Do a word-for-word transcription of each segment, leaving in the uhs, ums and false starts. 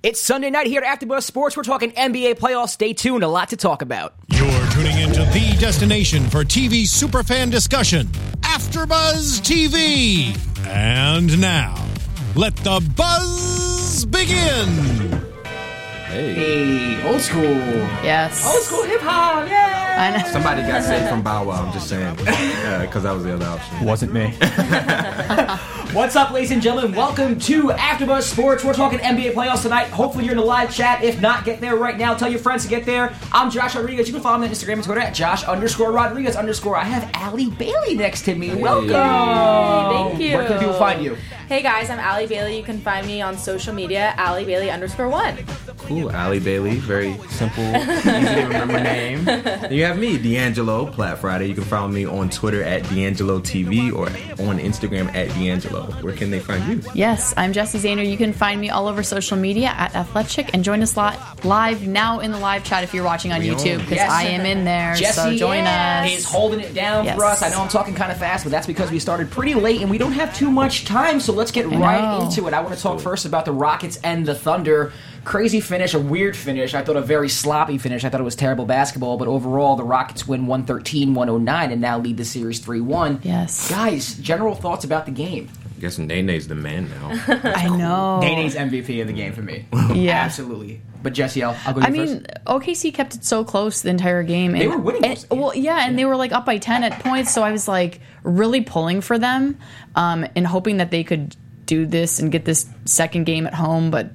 It's Sunday night here at AfterBuzz Sports. We're talking N B A playoffs. Stay tuned. A lot to talk about. You're tuning into the destination for T V superfan discussion, AfterBuzz T V. And now, let the buzz begin. Hey. hey, old school. Yes. Old school hip hop. Yeah. I know. Somebody got saved from Bow Wow. I'm just saying, because that was the other option. Wasn't me. What's up, ladies and gentlemen? Welcome to AfterBuzz Sports. We're talking N B A playoffs tonight. Hopefully you're in the live chat. If not, get there right now. Tell your friends to get there. I'm Josh Rodriguez. You can follow me on Instagram and Twitter at Josh underscore Rodriguez underscore. I have Allie Bailey next to me. Hey. Welcome. Thank you. Where can people find you? Hey guys, I'm Allie Bailey. You can find me on social media, Allie Bailey underscore one. Cool, Allie Bailey. Very simple, easy to remember name. Then you have me, D'Angelo, Plat Friday. You can follow me on Twitter at D'Angelo T V or on Instagram at D'Angelo. Where can they find you? Yes, I'm Jessie Zahner. You can find me all over social media at Athletic and join us li- live now in the live chat if you're watching on we YouTube because yes. I am in there. Jessie so join us. Is holding it down yes. for us. I know I'm talking kind of fast, but that's because we started pretty late and we don't have too much time. So let's get right into it. I want to talk first about the Rockets and the Thunder. Crazy finish, a weird finish. I thought a very sloppy finish. I thought it was terrible basketball, but overall the Rockets win one thirteen one oh nine and now lead the series three one. Yes. Guys, general thoughts about the game? I guess Nene's the man now. I know. Nene's M V P of the game for me. Yeah. Absolutely. But Jessie, I'll, I'll go to I you mean, first. O K C kept it so close the entire game. And, they were winning and, Well, yeah, and yeah. they were like up by ten at points, so I was like really pulling for them um, and hoping that they could do this and get this second game at home, but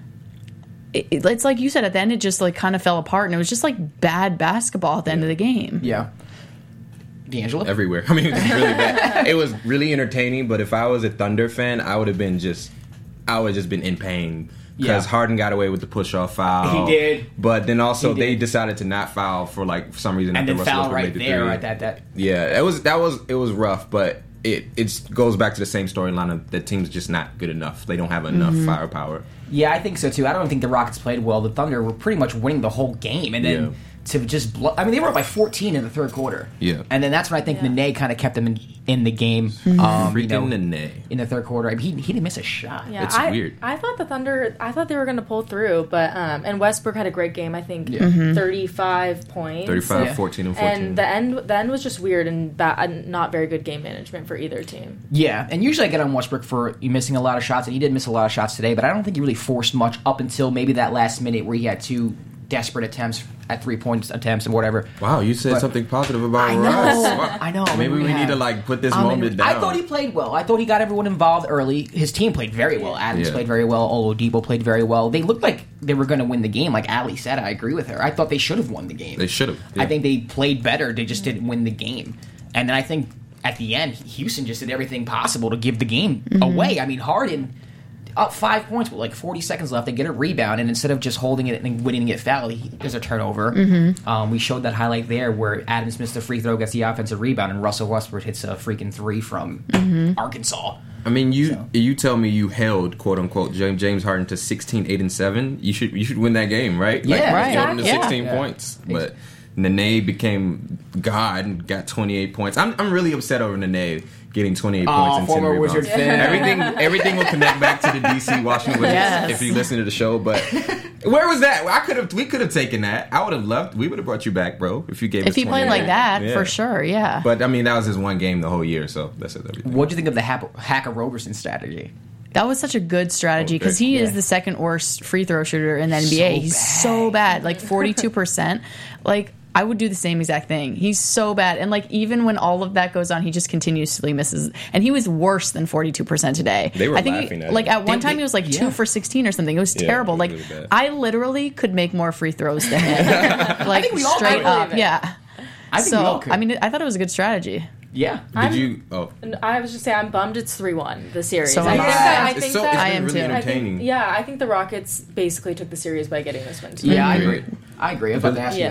it, it, it's like you said, at the end it just like kind of fell apart and it was just like bad basketball at the end of the game. Yeah. D'Angelo? Everywhere. I mean, it was really bad. It was really entertaining, but if I was a Thunder fan, I would have been just, I would have just been in pain. Because yeah. Harden got away with the push-off foul. He did. But then also they decided to not foul for like for some reason. And then Russell foul Westbrook right made the there. three. Right, that, that. Yeah, it was, that was, it was rough, but it, it goes back to the same storyline of the team's just not good enough. They don't have enough mm-hmm. firepower. Yeah, I think so too. I don't think the Rockets played well. The Thunder were pretty much winning the whole game. And then... Yeah. To just blow, I mean, they were up by fourteen in the third quarter. Yeah. And then that's when I think yeah. Nene kind of kept them in, in the game. Mm-hmm. Um, Freaking you know, Nene. In the third quarter. I mean, he, he didn't miss a shot. Yeah, it's I, weird. I thought the Thunder, I thought they were going to pull through, but, um, and Westbrook had a great game, I think, yeah. mm-hmm. thirty-five points. thirty-five, yeah. fourteen, and fourteen. And the end, the end was just weird and ba- not very good game management for either team. Yeah, and usually I get on Westbrook for you missing a lot of shots, and he did miss a lot of shots today, but I don't think he really forced much up until maybe that last minute where he had two desperate attempts at three-point attempts and whatever. Wow, you said but, something positive about I know, Russ. I know. Maybe we yeah. need to like put this I moment mean, down. I thought he played well. I thought he got everyone involved early. His team played very well. Adams yeah. played very well. Oladipo played very well. They looked like they were going to win the game. Like Allie said, I agree with her. I thought they should have won the game. They should have. Yeah. I think they played better. They just didn't win the game. And then I think at the end, Houston just did everything possible to give the game mm-hmm. away. I mean, Harden... up five points with like forty seconds left. They get a rebound, and instead of just holding it and winning it foul, he, there's a turnover. Mm-hmm. Um, we showed that highlight there where Adams missed a free throw, gets the offensive rebound, and Russell Westbrook hits a freaking three from mm-hmm. Arkansas. I mean, you so. you tell me you held quote unquote James James Harden to sixteen, eight, and seven. You should you should win that game, right? Yeah, like, right. You held him to Yeah. sixteen Yeah. points, but Nene became God and got twenty-eight points. I'm I'm really upset over Nene getting twenty-eight Oh, points and ten former rebounds. Wizard fan. Everything everything will connect back to the D C Washington Wizards Yes. if you listen to the show. But where was that? I could have we could have taken that. I would have loved. We would have brought you back, bro. If you gave If us he played twenty-eight. like that, Yeah. for sure, yeah. But I mean, that was his one game the whole year, so that's everything. What do you think of the Hack- Hacker Roberson strategy? That was such a good strategy because he Yeah. is the second worst free throw shooter in the N B A. So He's bad. so bad, like forty-two percent. Like, I would do the same exact thing. He's so bad. And, like, even when all of that goes on, he just continuously misses. And he was worse than forty-two percent today. They were I think laughing he, at like, him. at one They- time they- he was, like, yeah. two for sixteen or something. It was Yeah, terrible. it Like, was really bad. I literally could make more free throws than him. Like, think we all straight could. up. Yeah. I think so, we all could. I mean, I thought it was a good strategy. Yeah. Did I'm- you? Oh, And I was just saying, I'm bummed it's three one, the series. So I am think I. that, I it's think so that, it's I been am really too. I I think, entertaining. yeah, I think the Rockets basically took the series by getting this win today. Yeah, I Mhm. agree. I agree. I was about to ask Yeah. you that.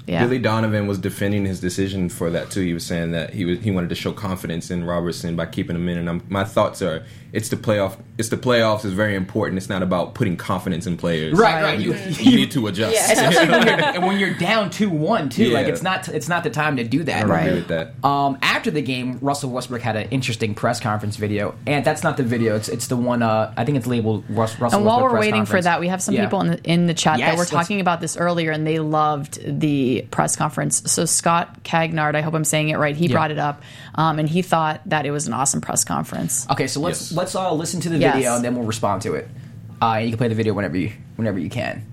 Yeah. Billy Donovan was defending his decision for that too. He was saying that he was he wanted to show confidence in Robertson by keeping him in. And I'm, my thoughts are, it's the playoff. It's the playoffs is very important. It's not about putting confidence in players. Right, right. You, you need to adjust. Yeah. Especially when you're, and when you're down two one too. Yeah. Like it's not it's not the time to do that. I Right. agree with that. Um, after the game, Russell Westbrook had an interesting press conference video, and that's not the video. It's it's the one. Uh, I think it's labeled Russ, Russell. And while Westbrook we're press waiting for conference. that, we have some Yeah. people in the, in the chat Yes, that were let's- talking about this earlier, and they loved the press conference. So Scott Cagnard, I hope I'm saying it right, he Yeah. brought it up, um, and he thought that it was an awesome press conference. Okay, so let's Yes. let's all listen to the Yes. video and then we'll respond to it. Uh, and you can play the video whenever you whenever you can.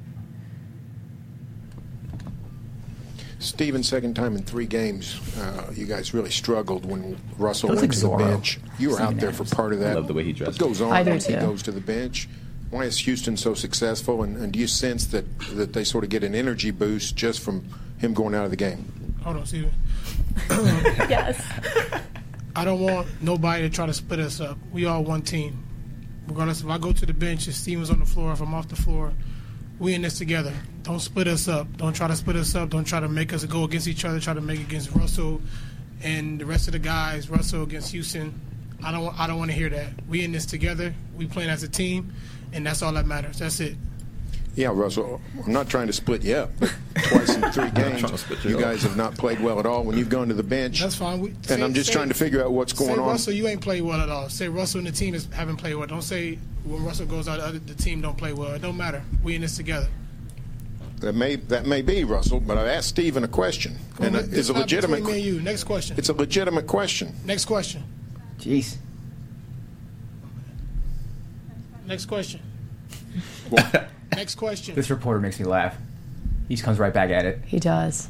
Steven, second time in three games, uh, you guys really struggled when Russell Looks went like to the Zorro. bench. You were Steven out there for Adams. part of that. I love the way he dressed. What goes on I do once he too. goes to the bench? Why is Houston so successful, and, and do you sense that, that they sort of get an energy boost just from him going out of the game? Hold on, Steven. Yes. I don't want nobody to try to split us up. We all one team. Regardless if I go to the bench, if Steven's on the floor, if I'm off the floor, we in this together. Don't split us up. Don't try to split us up. Don't try to make us go against each other. Try to make it against Russell and the rest of the guys. Russell against Houston. I don't. I don't want to hear that. We in this together. We playing as a team, and that's all that matters. That's it. Yeah, Russell, I'm not trying to split you up, but twice in three trying to games, split you you up. guys have not played well at all when you've gone to the bench. That's fine. We, And say- I'm just say- trying to figure out what's going say on. Russell, you ain't played well at all. Say Russell and the team is, haven't played well. Don't say when Russell goes out, the other- the team don't play well. It don't matter. We in this together. That may that may be, Russell, but I asked Steven a question, and Well, it's it's a not legitimate. between me and you. Next question. It's a legitimate question. Next question. Jeez. Next question. Next question. This reporter makes me laugh. He just comes right back at it. He does.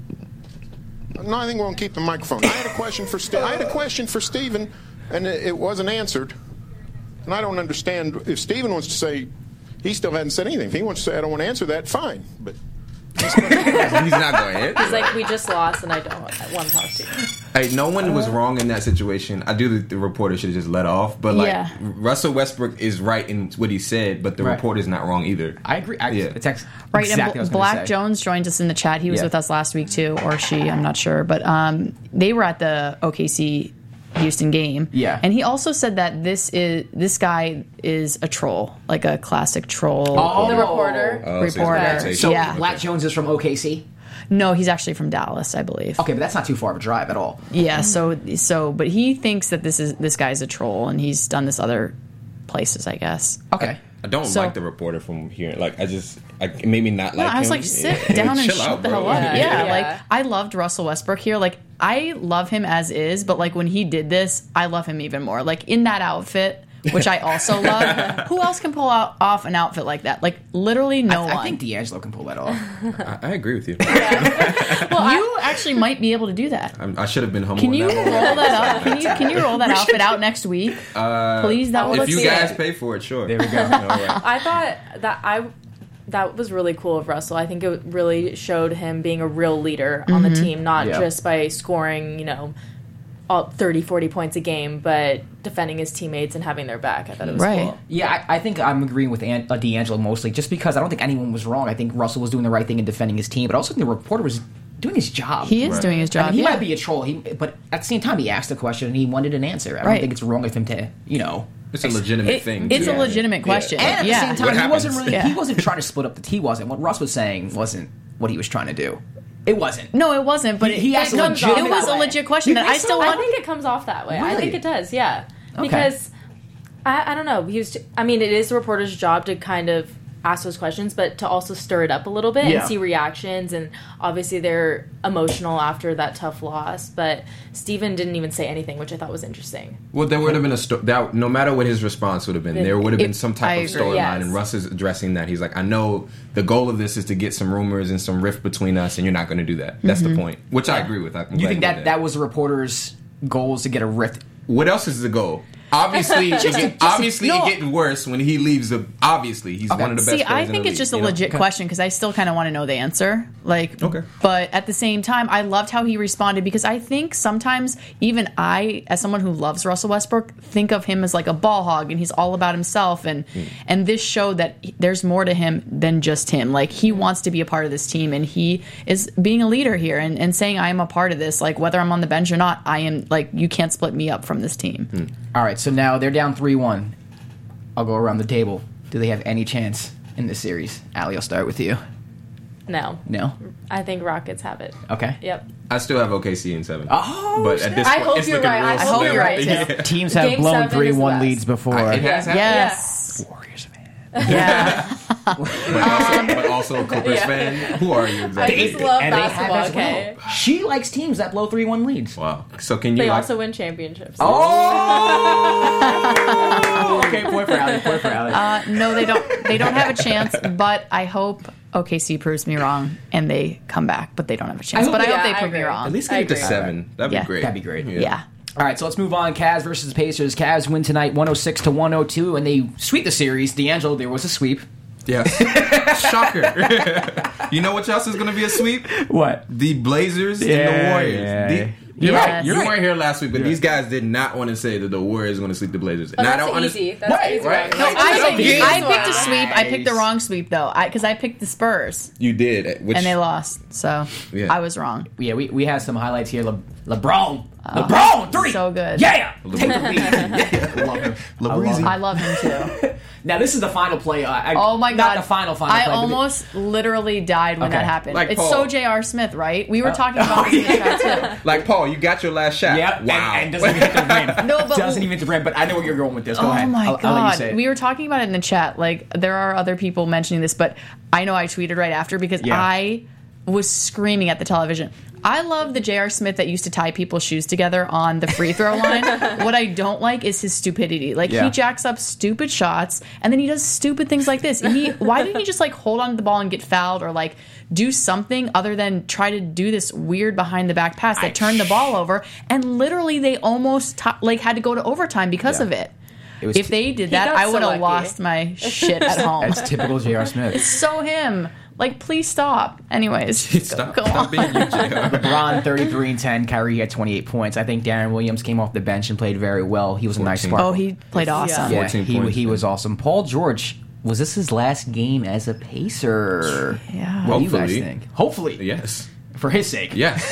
No, I think we're gonna keep the microphone. I had a question for Ste- I had a question for Steven, and it, it wasn't answered. And I don't understand if Steven wants to say he still hasn't said anything. If he wants to say I don't want to answer that, fine. But He's not going to He's like, we just lost, and I don't want to talk to you. Hey, no one was wrong in that situation. I do think the reporter should have just let off, but like Yeah. Russell Westbrook is right in what he said, but the Right. reporter's not wrong either. I agree. I, Yeah. It's ex- Right, exactly what I and was Bl- gonna Black say. Jones joined us in the chat. He was Yeah. with us last week too, or she, I'm not sure. But um, they were at the O K C Houston game. Yeah. And he also said that this is this guy is a troll, like a classic troll. Oh. The reporter. Oh, so he's Reporter. gonna say- So Yeah. Black Jones is from O K C. No, he's actually from Dallas, I believe. Okay, but that's not too far of a drive at all. Yeah, so so but he thinks that this is this guy's a troll and he's done this other places, I guess. Okay. I don't So- like the reporter from here. Like I just, I, it made me not No, like I was him. like, sit Yeah. down and Chill shut out, the bro. hell up. Yeah, Yeah. like Yeah. I loved Russell Westbrook here. Like I love him as is, but like when he did this, I love him even more. Like in that outfit, which I also love. Who else can pull out, off an outfit like that? Like literally no I, one. I think D'Angelo can pull that off. I, I agree with you. you actually might be able to do that. I'm, I should have been humble. Can you in roll that one. that up? Can you can you roll that outfit out next week? Please, that would If look you sick. guys pay for it, sure. There we go. All right. I thought that I that was really cool of Russell. I think it really showed him being a real leader on Mm-hmm. the team, not Yeah. just by scoring, you know, all thirty, forty points a game, but defending his teammates and having their back. I thought it was Right. cool. Yeah, I, I think I'm agreeing with An- uh, D'Angelo mostly, just because I don't think anyone was wrong. I think Russell was doing the right thing in defending his team, but also think the reporter was doing his job. He is Right. doing his I job. mean, he yeah. might be a troll, he, but at the same time, he asked a question and he wanted an answer. I don't Right. think it's wrong of him to, you know. It's a legitimate It- thing. it's too. a legitimate question. And at yeah. the same time, What he wasn't happens? really. Yeah. He wasn't trying to split up the. He wasn't. What Russ was saying wasn't what he was trying to do. It wasn't. No, it wasn't. But He- he it, asked it, a comes legit- off- it was that a way. legit question You that think I still so? I want. think it comes off that way. I Really? think it does, yeah. Okay. Because I, I don't know. He was. I mean, it is the reporter's job to kind of ask those questions, but to also stir it up a little bit Yeah. and see reactions. And obviously, they're emotional after that tough loss. But Steven didn't even say anything, which I thought was interesting. Well, there would have been a sto- that no matter what his response would have been, there would have been It- some I type of agree. storyline, Yes. and Russ is addressing that. He's like, I know the goal of this is to get some rumors and some rift between us, and you're not going to do that. That's Mm-hmm. the point, which I agree with. I'm You glad think he that did that was the reporter's goal is to get a rift? What else is the goal? Obviously, it get, obviously no. it getting worse when he leaves. The, obviously, he's one of the best See, players I in think the it's league, just a you know? legit question because I still kind of want to know the answer. Like, Okay. But at the same time, I loved how he responded because I think sometimes even I, as someone who loves Russell Westbrook, think of him as like a ball hog and he's all about himself. And Hmm. and this showed that he- there's more to him than just him. Like, he wants to be a part of this team and he is being a leader here and, and saying, I am a part of this. Like, whether I'm on the bench or not, I am, like, you can't split me up from this team. Hmm. All right, so now they're down three one. I'll go around the table. Do they have any chance in this series? Allie, I'll start with you. No. No? I think Rockets have it. Okay. Yep. I still have O K C in seven. Oh, but at this I point, hope it's you're looking right. real I hope slim. you're right, too. Yeah. Teams have Game blown seven three one is the leads before. It has happened. Yes. Warriors, man. Yeah. But also, but also a Clippers Yeah. fan. Who are you I exactly? just love And they have basketball, as well. okay? She likes teams that blow three one leads. Wow. So can you They like? also win championships. Oh! Okay, point for Allie. Point for Allie. Uh, no, they don't. They don't have a chance. But I hope O K C proves me wrong and they come back. But they don't have a chance. I hope- but I yeah, hope they I prove me agree. wrong. At least I get it to agree. seven. That'd Yeah. be great. That'd be great. yeah. All right, so let's move on. Cavs versus the Pacers. Cavs win tonight, one oh six to one oh two, and they sweep the series. D'Angelo, there was a sweep. Yes. Shocker. You know what else is going to be a sweep? What? The Blazers and the Yeah, Warriors. yeah. The- You're Yes. right. You You're right. weren't here last week, but these guys did not want to say that the Warriors are going to sweep the Blazers. But and I that's don't easy. understand. That's Right, easy. right. Right. Like, I, It's picked, okay. I picked a sweep. I picked the Nice. wrong sweep though, because I, I picked the Spurs You did. Which, and they lost. So Yeah. I was wrong. Yeah, we, we have some highlights here. Le- LeBron. LeBron, three. so good. Yeah. Take the lead. Yeah. I love him. I love him. I love him too. Now, this is the final play. Uh, I, Oh my god! Not the final, final I play. but the- almost literally died when Okay. that happened. Like it's Paul. so J R. Smith, right? We were talking about this in the chat too. Like, Paul, you got your last shot. Yeah, Wow. and, and doesn't even hit the rim. No, but- doesn't even hit the rim. But I know where you're going with this. Go Oh ahead. my I'll, god! I'll let you say it. We were talking about it in the chat. Like, there are other people mentioning this, but I know I tweeted right after because Yeah. I was screaming at the television. I love the J R. Smith that used to tie people's shoes together on the free throw line. What I don't like is his stupidity. Like, Yeah. he jacks up stupid shots, and then he does stupid things like this. He, why didn't he just, like, hold on to the ball and get fouled or, like, do something other than try to do this weird behind-the-back pass that I- turned the ball over? And literally, they almost, t- like, had to go to overtime because Yeah. of it. It was If t- they did He that, got I so would have lucky. lost my shit at home. That's typical J R. Smith. So him. Like, please stop. Anyways, Stop, go, go stop on. being you, J R. LeBron thirty-three and ten. Kyrie had twenty-eight points. I think Darren Williams came off the bench and played very well. He was a nice fourteen. spark. Oh, he played awesome. yeah, fourteen he, points, he yeah. was awesome. Paul George, was this his last game as a Pacer? Yeah. What do you guys Hopefully. think? Hopefully. Yes. For his sake. Yes.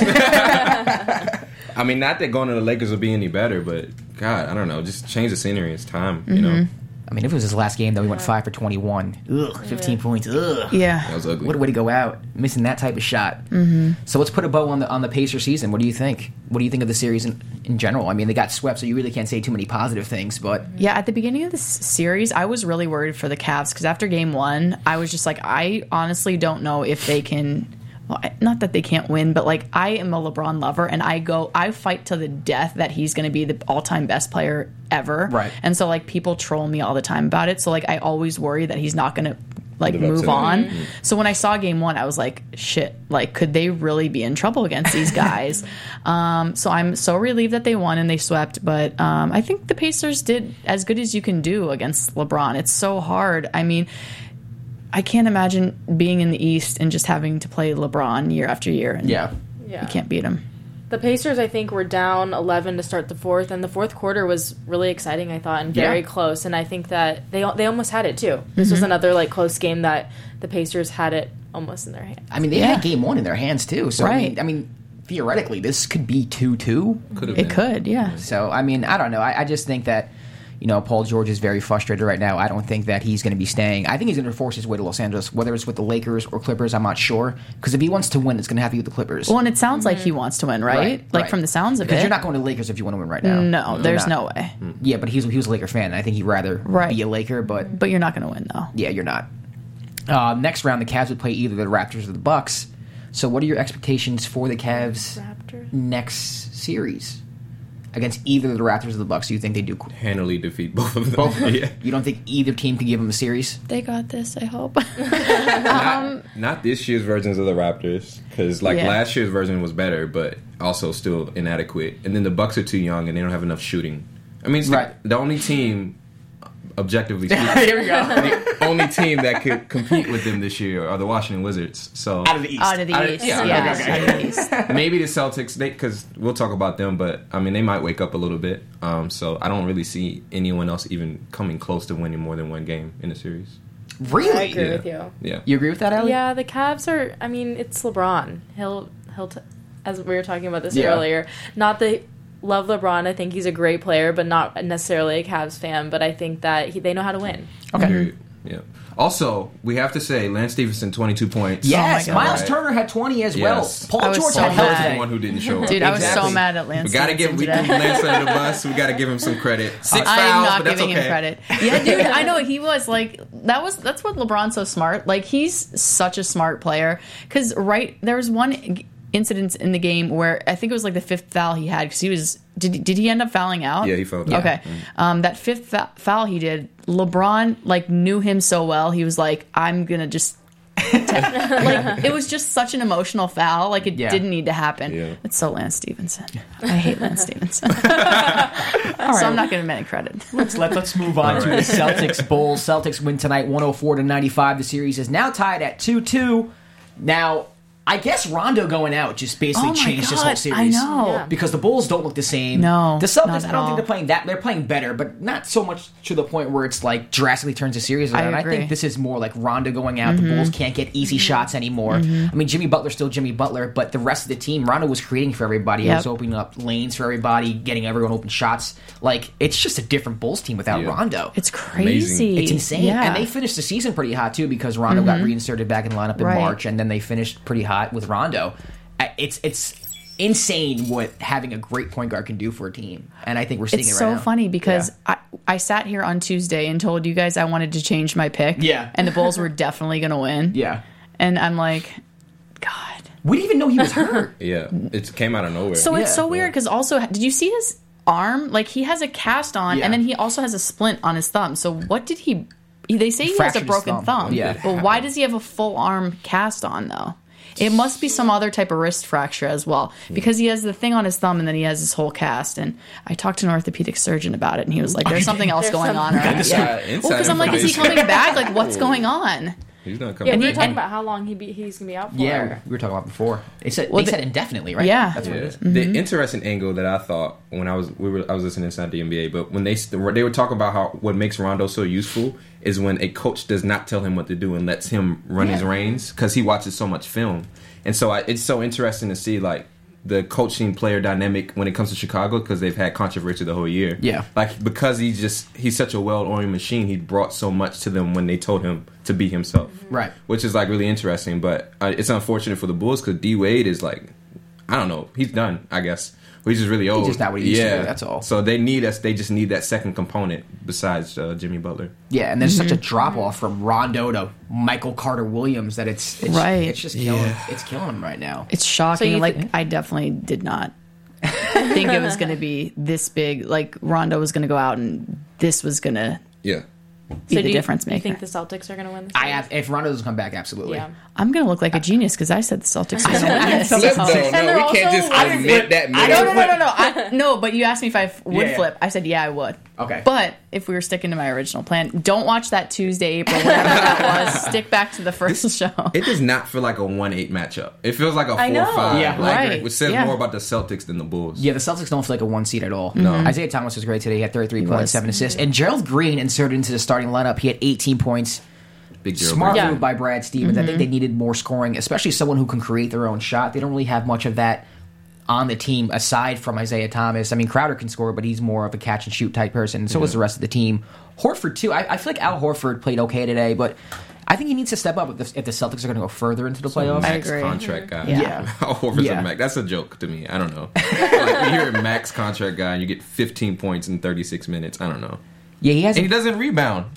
I mean, not that going to the Lakers will be any better, but God, I don't know. Just change the scenery. It's time, you know? I mean, if it was his last game, though, he went five for twenty-one. Ugh, fifteen points. Ugh. Yeah. That was ugly. What a way to go out, missing that type of shot. Mm-hmm. So let's put a bow on the on the Pacer season. What do you think? What do you think of the series in, in general? I mean, they got swept, so you really can't say too many positive things. But Yeah, at the beginning of this series, I was really worried for the Cavs because after game one, I was just like, I honestly don't know if they can. Well, I- not that they can't win, but like, I am a LeBron lover, and I go, I fight to the death that he's going to be the all-time best player ever. Right. And so, like, people troll me all the time about it. So, like, I always worry that he's not going to like Live up move to that. on. Mhm. So when I saw game one, I was like, shit, like, could they really be in trouble against these guys? um, so I'm so relieved that they won and they swept. But um, I think the Pacers did as good as you can do against LeBron. It's so hard. I mean, I can't imagine being in the East and just having to play LeBron year after year. And yeah, Yeah. you can't beat him. The Pacers, I think, were down eleven to start the fourth, and the fourth quarter was really exciting, I thought, and very Yeah. close. And I think that they they almost had it too. This Mm-hmm. was another like close game that the Pacers had it almost in their hands. I mean, they Yeah. had game one in their hands too. So I Right. mean, I mean, theoretically, this could be two two. Could have It been. could, yeah. So I mean, I don't know. I, I just think that, you know, Paul George is very frustrated right now. I don't think that he's going to be staying. I think he's going to force his way to Los Angeles, whether it's with the Lakers or Clippers. I'm not sure, because if he wants to win, it's going to have to be with the Clippers. Well, and it sounds like he wants to win, right? Right, like right. from the sounds of Because it. you're not going to the Lakers if you want to win right now. No, You're there's not. no way. Yeah, but he's he was a Laker fan. And I think he'd rather Right. be a Laker. But But you're not going to win, though. yeah, you're not. Uh, next round, the Cavs would play either the Raptors or the Bucks. So, what are your expectations for the Cavs Raptors. next series against either the Raptors or the Bucks? Do you think they do? Handily defeat both of them. Both? Yeah. You don't think either team can give them a series? They got this, I hope. Not, not this year's versions of the Raptors, because like Yeah. last year's version was better, but also still inadequate. And then the Bucks are too young and they don't have enough shooting. I mean, it's Right. the, the only team, objectively speaking, Here we go. the only team that could compete with them this year are the Washington Wizards. So Out of the East. Out of the Out of- East. yeah, Yeah, okay, okay. out of the East. maybe the Celtics, because we'll talk about them, but I mean, they might wake up a little bit. Um, so I don't really see anyone else even coming close to winning more than one game in the series. Really? I agree Yeah. with you. Yeah. You agree with that, Allie? Yeah, the Cavs are. I mean, it's LeBron. He'll he'll. T- as we were talking about this Yeah. earlier, not that love LeBron. I think he's a great player, but not necessarily a Cavs fan. But I think that he, they know how to win. Okay. Period. Yeah. Also, we have to say, Lance Stevenson, twenty-two points. Yes, Oh my God. Miles Right. Turner had twenty as well. Yes. Paul I was George so had Paul hell George is today. the one who didn't show up. Dude, I was so Exactly. mad at Lance We gotta give Stevenson we today. threw Lance under the bus. We gotta give him some credit. Six I fouls, am not but that's giving okay. him credit. Yeah, dude, I know he was like that was that's what LeBron's so smart. Like he's such a smart player because right there was one incident in the game where I think it was like the fifth foul he had because he was did did he end up fouling out? Yeah, he fouled out. Okay, um, that fifth fa- foul he did, LeBron like knew him so well. He was like, I'm gonna just. like it was just such an emotional foul. Like it Yeah. didn't need to happen. Yeah. It's so Lance Stevenson. I hate Lance Stevenson. So I'm not giving him any credit. Let's let, let's move on to the Celtics Bulls. Celtics win tonight, one oh four to ninety-five. The series is now tied at two two. Now, I guess Rondo going out just basically Oh my changed this whole God, series. I know. Yeah. Because the Bulls don't look the same. No, the Celtics. not I at don't all. think they're playing that. They're playing better, but not so much to the point where it's like drastically turns the series I around. I, agree. think this is more like Rondo going out. The Bulls can't get easy shots anymore. I mean, Jimmy Butler's still Jimmy Butler, but the rest of the team, Rondo was creating for everybody. He Yep. was opening up lanes for everybody, getting everyone open shots. Like it's just a different Bulls team without Yeah. Rondo. It's crazy. Amazing. It's insane. Yeah. And they finished the season pretty hot, too, because Rondo got reinserted back in the lineup in Right. March, and then they finished pretty hot with Rondo. Uh, It's it's insane what having a great point guard can do for a team. And I think we're seeing It's it right so now. funny because Yeah. I, I sat here on Tuesday and told you guys I wanted to change my pick. Yeah. And the Bulls were definitely going to win. Yeah. And I'm like, God. We didn't even know he was hurt. Yeah, it came out of nowhere. So it's Yeah. so weird because also, did you see his arm? Like he has a cast on Yeah. and then he also has a splint on his thumb. So what did he. They say he has Fractured a his broken thumb. thumb. Yeah. But why does he have a full arm cast on though? It must be some other type of wrist fracture as well because he has the thing on his thumb and then he has his whole cast. And I talked to an orthopedic surgeon about it and he was like, there's something else There's going some- on. Right? Yeah, Well, inside because I'm like, is he information. coming back? Like, what's going on? He's not coming Yeah, we were back. talking about how long he be, he's gonna be out for. Yeah, we were talking about before. It said, Well, they the- said indefinitely, right? Yeah. That's what it Yeah. is. The interesting angle that I thought when I was we were I was listening inside the N B A, but when they st- they were talking about how what makes Rondo so useful is when a coach does not tell him what to do and lets him run his reins because he watches so much film, and so I, it's so interesting to see like the coaching player dynamic when it comes to Chicago because they've had controversy the whole year. Yeah. like because he's just he's such a well-oiled machine. He brought so much to them when they told him to be himself. Right. Which is like really interesting, but uh, it's unfortunate for the Bulls because D Wade is like, I don't know, he's done. I guess he's just really old. just not what he used to yeah, do, that's all. So they need us. They just need that second component besides uh, Jimmy Butler. Yeah, and there's such a drop off from Rondo to Michael Carter Williams that it's, it's Right. It's just killing. It's killing him right now. It's shocking. So you like, thi- I definitely did not think it was going to be this big. Like, Rondo was going to go out and this was going to Yeah. be So the do you, difference do you maker. think the Celtics are gonna win? This I series? have, if Rondo doesn't come back, absolutely. Yeah. I'm going to look like a genius because I said the Celtics were going to win this. Flip So- though. And they're also losing. that. I No, don't no, no, no, no. I, no, but you asked me if I f- would Yeah, yeah. flip. I said, yeah, I would. Okay. But if we were sticking to my original plan, don't watch that Tuesday, April, whatever that was. Stick back to the first show. It does not feel like a one eight matchup. It feels like a I four know. five. Yeah, like, right. which says Yeah. more about the Celtics than the Bulls. Yeah, the Celtics don't feel like a one seed at all. No. Isaiah Thomas was great today. He had thirty-three points, was. seven assists. And Gerald Green inserted into the starting lineup. He had eighteen points. Big Gerald Smart Green. Yeah. move by Brad Stevens. I think they needed more scoring, especially someone who can create their own shot. They don't really have much of that on the team aside from Isaiah Thomas. I mean, Crowder can score, but he's more of a catch and shoot type person. And so is the rest of the team. Horford too. I, I feel like Al Horford played okay today, but I think he needs to step up if the, if the Celtics are going to go further into the playoffs. Max agree. contract guy. Yeah. Yeah. Al Horford's Yeah. a Max. That's a joke to me. I don't know. Like, you hear a max contract guy and you get fifteen points in thirty-six minutes. I don't know. Yeah, he has. And he doesn't rebound.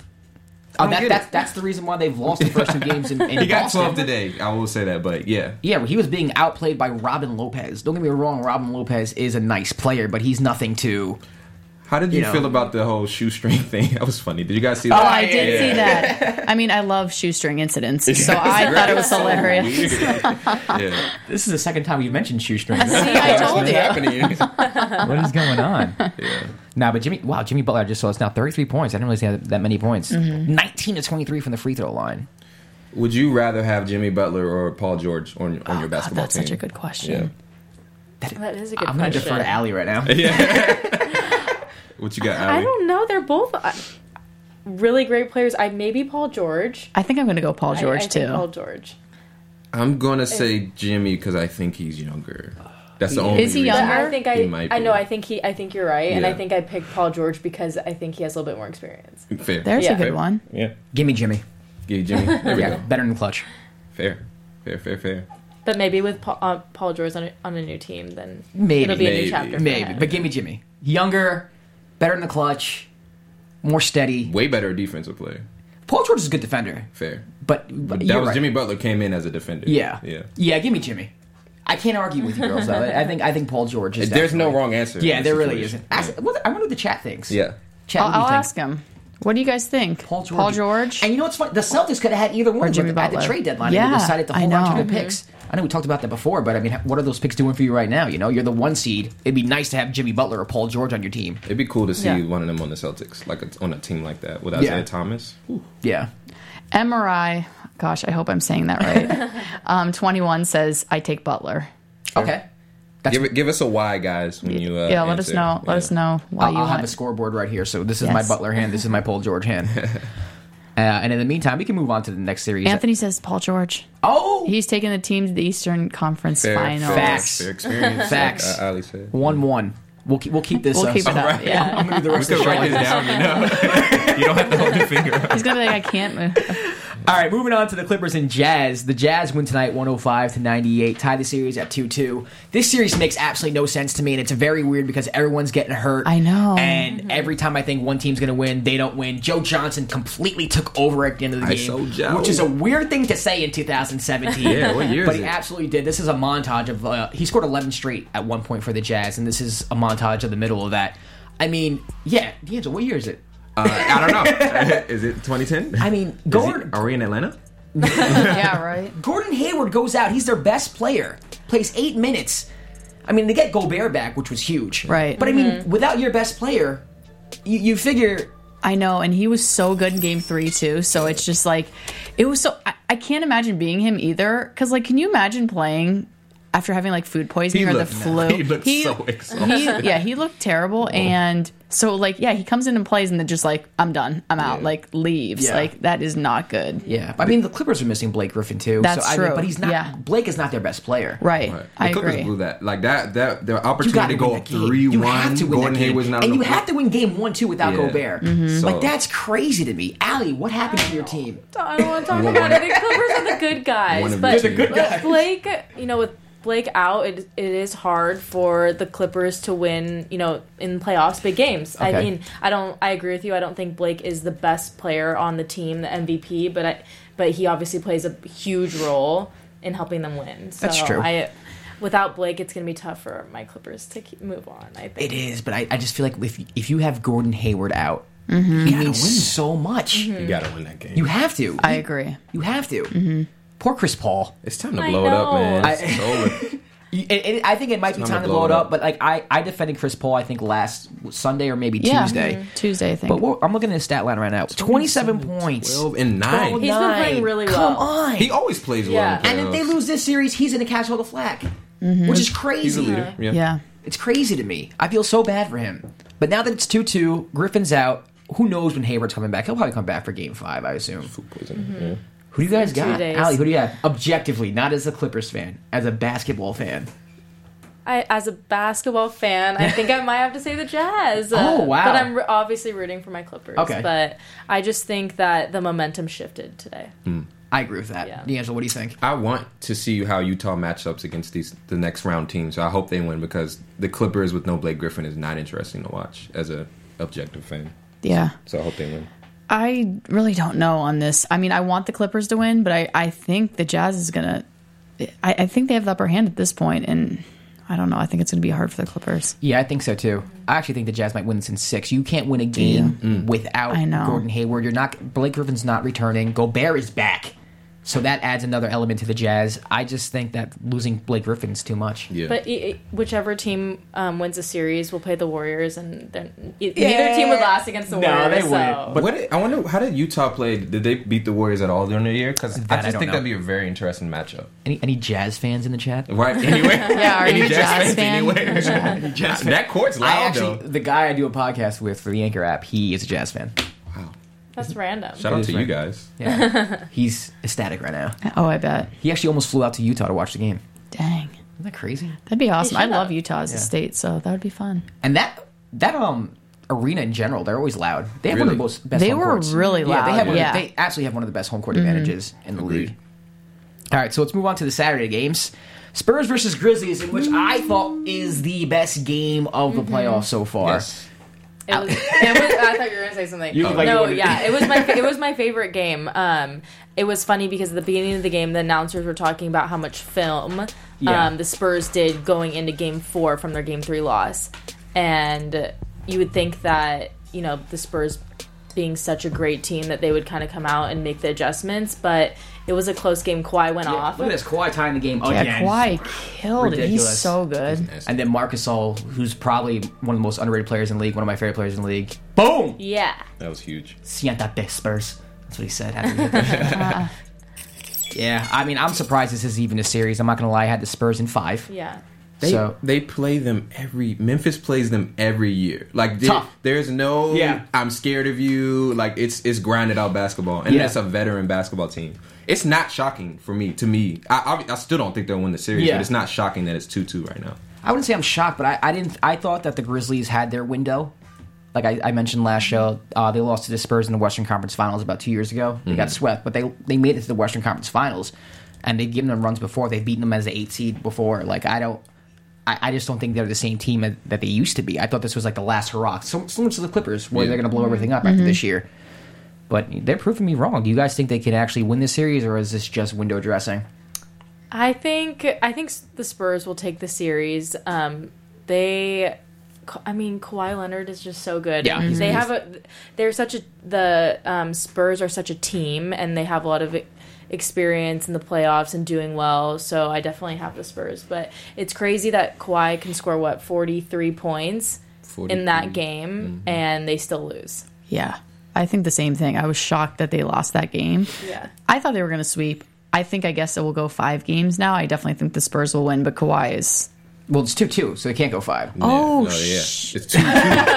I Oh, don't that, get that's it. that's the reason why they've lost the first two games in, in He got Boston. twelve today. I will say that, but yeah. Yeah, well, he was being outplayed by Robin Lopez. Don't get me wrong, Robin Lopez is a nice player, but he's nothing to. How did you, You know. feel about the whole shoestring thing? That was funny. Did you guys see Oh, that? I did Yeah. see that. I mean, I love shoestring incidents, so I thought it was hilarious. Yeah. This is the second time you mentioned shoestring. See, I told What's you. happening? What is going on? Yeah. Nah, but Jimmy, wow, Jimmy Butler, I just saw it's now thirty-three points. I didn't realize he had that many points. Mm-hmm. nineteen to twenty-three from the free throw line. Would you rather have Jimmy Butler or Paul George on, on Oh, your God, basketball that's team? such a good question. That is a good I'm going to question. defer to Allie right now. What you got, I Allie? don't know. They're both uh, really great players. I maybe Paul George. I think I'm going to go Paul I- George I, too. think Paul George. I'm gonna say Jimmy because I think he's younger. That's the only Is he reason. younger? I think He I. might I be. know. I think he. I think you're right, and Yeah. I think I picked Paul George because I think he has a little bit more experience. Fair. There's Yeah. a good Fair. one. Yeah. Give me Jimmy. Yeah, Jimmy. There we Yeah, go. better than clutch. Fair. Fair, fair, fair. But maybe with Paul, uh, Paul George on a, on a new team, then Maybe. it'll be a Maybe. new chapter. For Maybe, him. but give me Jimmy. Younger, better in the clutch, more steady. Way better defensive player. Paul George is a good defender, Fair. but, But but that you're was right. Jimmy Butler came in as a defender. Yeah, Yeah. yeah. Give me Jimmy. I can't argue with you girls though. I think I think Paul George is. There's no definitely- wrong answer. in Yeah, this there really situation. isn't. Ask, what, I wonder what the chat thinks. Yeah. Chat, I'll, what do you I'll think? ask him. What do you guys think? Paul George. Paul George? And you know what's funny? The Celtics could have had either one Jimmy but at the Butler. trade deadline. Yeah, and they decided to I hold on to know. their picks. I know we talked about that before, but I mean, what are those picks doing for you right now? You know, you're the one seed. It'd be nice to have Jimmy Butler or Paul George on your team. It'd be cool to see Yeah. one of them on the Celtics, like a, on a team like that with Yeah. Isaiah Thomas. Whew. Yeah. M R I, gosh, I hope I'm saying that right. um, twenty-one says, I take Butler. Okay. That's, Give it, give us a why, guys, when you. Uh, yeah, let us answer. know. Let Yeah. us know why I'll, you I'll want have a scoreboard right here. So this is my Yes. Butler hand. This is my Paul George hand. Uh, and in the meantime, we can move on to the next series. Anthony says Paul George. Oh, He's taking the team to the Eastern Conference Fair, Finals. fair, Facts. fair experience. Facts. Like, uh, Ali said. one one. We'll keep we'll keep this. We'll uh, keep it up. Alright. Yeah. I'm gonna do the We rest of could the show. write this down, you know. You don't have to hold your finger up. He's going to be like, I can't move. All right, moving on to the Clippers and Jazz. The Jazz win tonight one oh five to ninety-eight, tie the series at two two. This series makes absolutely no sense to me, and it's very weird because everyone's getting hurt. I know. And every time I think one team's going to win, they don't win. Joe Johnson completely took over at the end of the I game, so Joe. which is a weird thing to say in two thousand seventeen. Yeah, what year But is he it? absolutely did. This is a montage of, uh, he scored eleven straight at one point for the Jazz, and this is a montage of the middle of that. I mean, yeah, D'Angelo, what year is it? Uh, I don't know. Is it twenty ten? I mean, Gordon, Are we in Atlanta? Yeah, right. Gordon Hayward goes out. He's their best player. Plays eight minutes. I mean, they get Gobert back, which was huge. Right. But I mean, without your best player, you, you figure. I know, and he was so good in game three, too. So it's just like, it was so, I, I can't imagine being him either. Because, like, can you imagine playing after having, like, food poisoning He or looked- the flu? he looked so exhausted. he- yeah, he looked terrible. And so, like, yeah, he comes in and plays and then just, like, I'm done. I'm out. Yeah. Like, leaves. Yeah. Like, that is not good. Yeah. I mean, the Clippers are missing Blake Griffin, too. That's so, I true. Mean, but he's not. Yeah. Blake is not their best player. Right. Right. I the Clippers agree. blew that. Like that. That the You opportunity got to to go win up that game. three You have one. to win Gordon that game. Hayward's not. and on you the have to win game one, too, without Yeah. Gobert. Mm-hmm. So- Like, that's crazy to me. Allie, what happened to your team? I don't want to talk about it. The Clippers are the good guys, One of but your They're the good with guys. Blake, you know, with Blake out, it it is hard for the Clippers to win, you know, in playoffs, big games. I Okay. mean, I don't. I agree with you. I don't think Blake is the best player on the team, the M V P, but I, but he obviously plays a huge role in helping them win. So That's true. I, without Blake, it's going to be tough for my Clippers to keep, move on. I think It is, but I, I just feel like if if you have Gordon Hayward out, he means so much. Mm-hmm. You gotta win that game. You have to. I You- agree. You have to. Poor Chris Paul. It's time to I blow it up, know. man. I- It's over. It, it, I think it might be time time to to blow blow it it up, up. but like I, I defended Chris Paul, I think last Sunday or maybe Yeah. Tuesday. Mhm. Tuesday, I think. But we're, I'm looking at his stat line right now: twenty-seven points. Twelve and nine. twelve, He's been nine. playing really Come well. on. He always plays well. Yeah. in the and if they playoffs. lose this series, he's going to catch all the flack, which is crazy. he's a leader. Yeah. yeah. It's crazy to me. I feel so bad for him. But now that it's two two, Griffin's out. Who knows when Hayward's coming back? He'll probably come back for Game Five, I assume. Poison. Yeah. Who do you guys In two got? days. Allie, who do you have? Objectively, not as a Clippers fan, as a basketball fan. I, as a basketball fan, I think I might have to say the Jazz. Oh, wow. But I'm re- obviously rooting for my Clippers. Okay. But I just think that the momentum shifted today. I agree with that. Yeah. D'Angelo, what do you think? I want to see how Utah matchups against these the next round teams. So I hope they win because the Clippers with no Blake Griffin is not interesting to watch as a objective fan. Yeah. So I hope they win. I really don't know on this. I mean, I want the Clippers to win, but I, I think the Jazz is going to... I I think they have the upper hand at this point, and I don't know. I think it's going to be hard for the Clippers. Yeah, I think so too. I actually think the Jazz might win this in six. You can't win a game without I know. Gordon Hayward. You're not. Blake Griffin's not returning. Gobert is back. So that adds another element to the Jazz. I just think that losing Blake Griffin's too much. Yeah. But it, it- whichever team um, wins a series will play the Warriors, and then e- neither team would last against the No, Warriors. they so. wouldn't. But what did, I wonder, how did Utah play? Did they beat the Warriors at all during the year? Because I That I just don't think know. that'd be a very interesting matchup. Any any Jazz fans in the chat? Right? Anyway, Yeah, are any you a Jazz fan? anywhere? Jazz That court's loud I actually, though. the guy I do a podcast with for the Anchor app, he is a Jazz fan. That's random. Shout It out is to right. you guys. Yeah, he's ecstatic right now. Oh, I bet. He actually almost flew out to Utah to watch the game. Dang. Isn't that crazy? That'd be awesome. I should've. love Utah as Yeah. a state, so that would be fun. And that that um arena in general, they're always loud. They have one of the Really? most best They home were courts. really Yeah, they loud, have one of yeah. the, they absolutely have one of the best home court advantages in the Agreed. league. All right, so let's move on to the Saturday games. Spurs versus Grizzlies, in which I thought is the best game of the playoffs so far. Yes. It was, it was. I thought you were gonna say something. You look like you no, wanted- yeah, it was my it was my favorite game. Um, it was funny because at the beginning of the game, the announcers were talking about how much film Yeah. um, the Spurs did going into Game Four from their Game Three loss, and you would think that you know the Spurs being such a great team that they would kind of come out and make the adjustments, but it was a close game. Kawhi went Yeah, off. look at this, Kawhi tying the game Yeah, again. Kawhi killed it. He's Ridiculous. so good. And then Marcus All, who's probably one of the most underrated players in the league, one of my favorite players in the league. Boom! Yeah, That was huge. Siéntate, Spurs. That's what he said. After he hit that. Yeah, I mean, I'm surprised this is even a series. I'm not going to lie, I had the Spurs in five. yeah. They, So- they play them every Memphis plays them every year. Like there- Tough. there's no Yeah. I'm scared of you. Like it's it's grinded out basketball, and Yeah. it's a veteran basketball team. It's not shocking for me. To me, I I, I still don't think they'll win the series, Yeah. but it's not shocking that it's two two right now. I wouldn't say I'm shocked, but I, I didn't. I thought that the Grizzlies had their window. Like I, I mentioned last show, uh, they lost to the Spurs in the Western Conference Finals about two years ago. They got swept, but they they made it to the Western Conference Finals, and they've given them runs before. They've beaten them as the eighth seed before. Like I don't. I, I just don't think they're the same team that that they used to be. I thought this was like the last hurrah. So similar to the Clippers, where Yeah. they're going to blow everything up after this year. But they're proving me wrong. Do you guys think they can actually win this series, or is this just window dressing? I think I think the Spurs will take the series. Um, they, I mean, Kawhi Leonard is just so good. Yeah, he's they a have a. They're such a the um, Spurs are such a team, and they have a lot of experience in the playoffs and doing well. So I definitely have the Spurs. But it's crazy that Kawhi can score what forty-three points in that game, Mm-hmm. and they still lose. Yeah. I think the same thing. I was shocked that they lost that game. Yeah. I thought they were going to sweep. I think, I guess it will go five games now. I definitely think the Spurs will win, but Kawhi is. Well, it's two two, so they can't go five. Oh, no, yeah. sh- It's two two.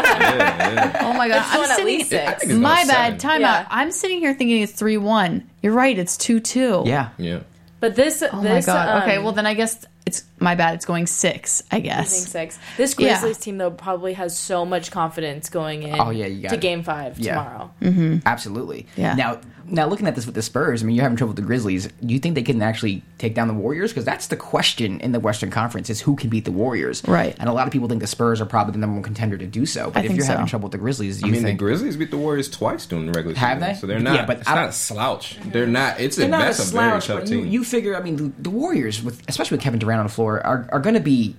yeah, yeah. Oh my God. It's going I'm at sitting, least six. I think it's my about bad. seven. Time Yeah. out. I'm sitting here thinking it's three one. You're right. It's two two. Yeah. Yeah. But this, Oh this, my God. Okay, um, well, then I guess it's my bad. It's going six, I I guess. think six. This Yeah. Grizzlies team though probably has so much confidence going in. Oh, yeah, you got to it. Game Five Yeah. tomorrow. Absolutely. Yeah. Now, now looking at this with the Spurs, I mean, you're having trouble with the Grizzlies. Do you think they can actually take down the Warriors? Because that's the question in the Western Conference: is who can beat the Warriors? Right. And a lot of people think the Spurs are probably the number one contender to do so. But I if think you're having so. trouble with the Grizzlies, do I you mean, think the Grizzlies beat the Warriors twice during the regular Have season, they? so they're not. Yeah, but it's I not don't- a slouch. They're not. It's a they're not a that's a, very slouch? tough But you, team. you figure, I mean, the, the Warriors, with especially with Kevin Durant on the floor, are are going to be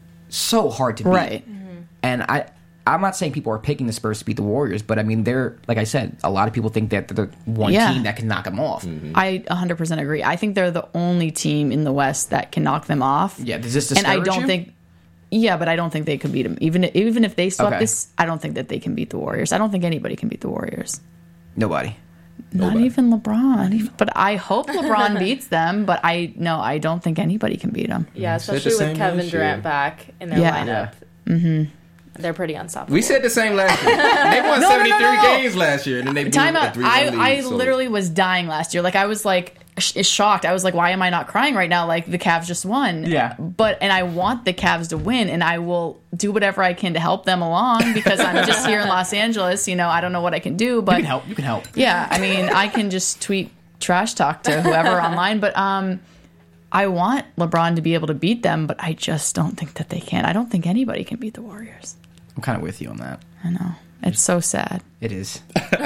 so hard to beat. Right. And I, I'm not saying people are picking the Spurs to beat the Warriors, but I mean, they're like I said, a lot of people think that they're the one Yeah. team that can knock them off. I one hundred percent agree. I think they're the only team in the West that can knock them off. Yeah, does this And I discourage don't you? think. Yeah, but I don't think they could beat them. Even even if they swept Okay. this, I don't think that they can beat the Warriors. I don't think anybody can beat the Warriors. Nobody. Not even LeBron. But I hope LeBron beats them. But I no, I don't think anybody can beat them. Yeah, said the especially same with Kevin last year. Durant back in their Yeah. lineup. Mm-hmm. They're pretty unstoppable. We said the same last year. They won no, seventy-three no, no. games last year, and then they blew Time a out. three one I, lead. I so- literally was dying last year. Like I was like sh- shocked. I was like, why am I not crying right now? Like the Cavs just won. Yeah. But and I want the Cavs to win, and I will do whatever I can to help them along because I'm just here in Los Angeles. You know, I don't know what I can do, but You can help. You can help. yeah, I mean, I can just tweet trash talk to whoever online, but um, I want LeBron to be able to beat them, but I just don't think that they can. I don't think anybody can beat the Warriors. I'm kind of with you on that. I know. It's so sad. It is.